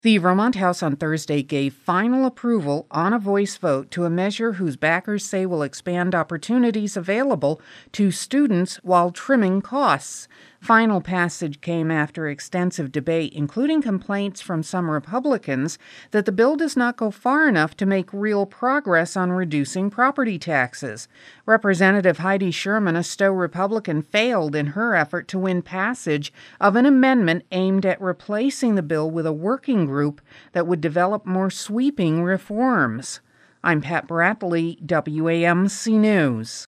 The Vermont House on Thursday gave final approval on a voice vote to a measure whose backers say will expand opportunities available to students while trimming costs. Final passage came after extensive debate, including complaints from some Republicans that the bill does not go far enough to make real progress on reducing property taxes. Representative Heidi Sherman, a Stowe Republican, failed in her effort to win passage of an amendment aimed at replacing the bill with a working group that would develop more sweeping reforms. I'm Pat Bradley, WAMC News.